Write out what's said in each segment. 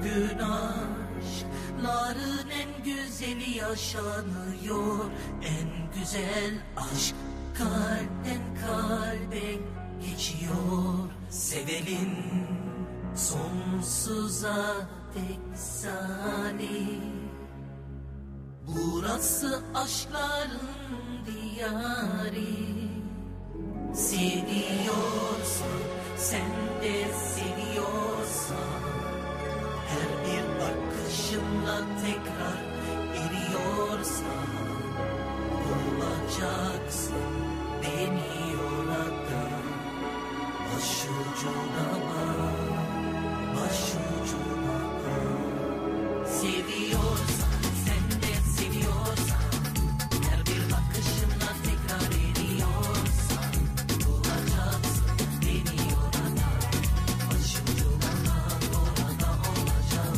Bugün aşkların en güzeli yaşanıyor. En güzel aşk kalpten kalbe geçiyor. Sevelim sonsuza dek zalim. Burası aşkların diyarı. Seviyorsan, sen de seviyorsan, her bir bakışımla tekrar eriyorsan, bulacaksın beni orada. Başucuna bak, başucuna bak. Seviyorsan, sen de seviyorsan, her bir bakışımla tekrar eriyorsan, bulacaksın beni orada. Başucuna bak, orada olacağım.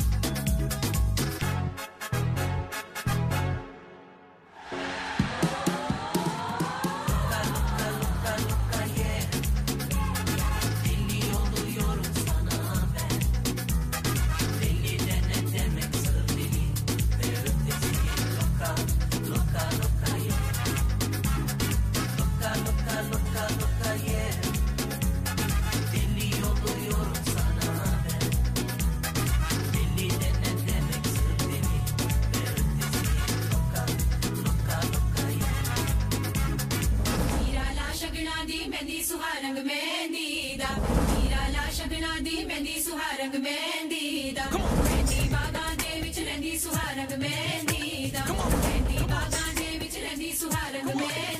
Luka, luka, luka, luka, yeah. Deli oluyorum sana ben. Deli de ne demek sır deli ve ötesi. Luka, luka, luka, yeah. Luka, luka, luka, luka, yeah. Deli oluyorum sana ben. Deli de ne demek sır deli ve ötesi. Luka, luka, luka, yeah. हीरा ला शगना दी मेहंदी सुहारंग मेहंदी दा हीरा ला शगना दी मेहंदी सुहारंग मेहंदी दा मेहंदी बागां दे विच रहिंदी सुहारंग मेहंदी दा मेहंदी बागां दे विच रहिंदी सुहारंग मेहंदी